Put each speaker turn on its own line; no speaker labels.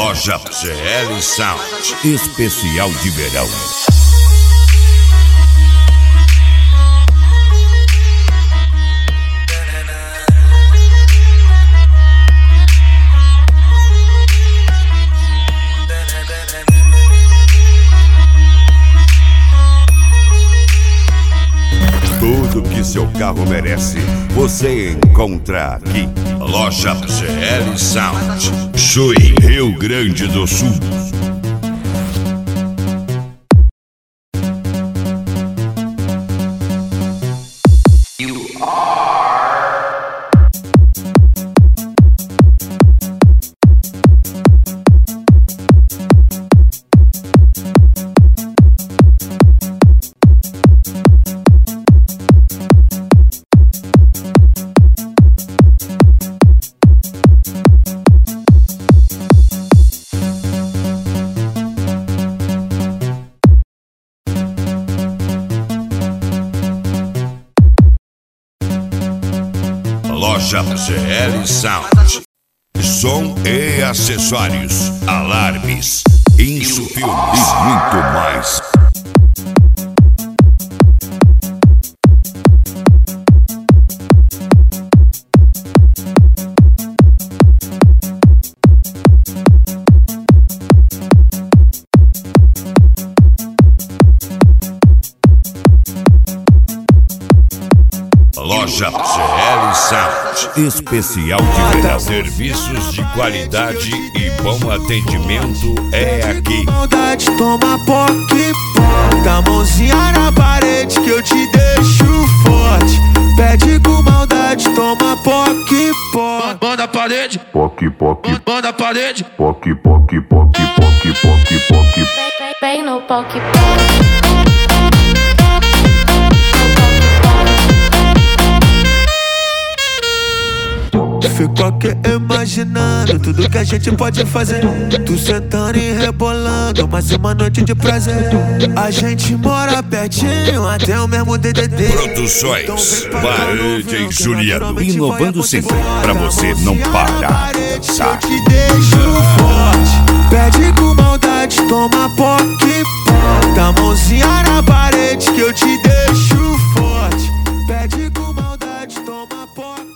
Loja CL Sound, especial de verão. Tudo que seu carro merece, você encontra aqui. Loja CL Sound, Chuí, Rio Grande do Sul. Loja CL Sound, som e acessórios, alarmes, insufilmes e muito mais. Loja CL Sound, especial de verão. Serviços de qualidade e bom atendimento é aqui.
Maldade, toma poque, bota a mãozinha na parede que eu te deixo forte. Pede com maldade, toma poque, poque. Manda a parede,
Poque, poque,
manda a parede.
poque, poque, poque, poque, poque, poque.
Vem no poque, poque.
Fico aqui imaginando tudo que a gente pode fazer. Tu sentando e rebolando, mais uma noite de prazer. A gente mora pertinho, até o mesmo DDD.
Produções Varande e Juliano, inovando sempre pra você não parar de dançar.
Eu te deixo forte. Pede com maldade, toma poque, bota a mãozinha na parede que eu te deixo.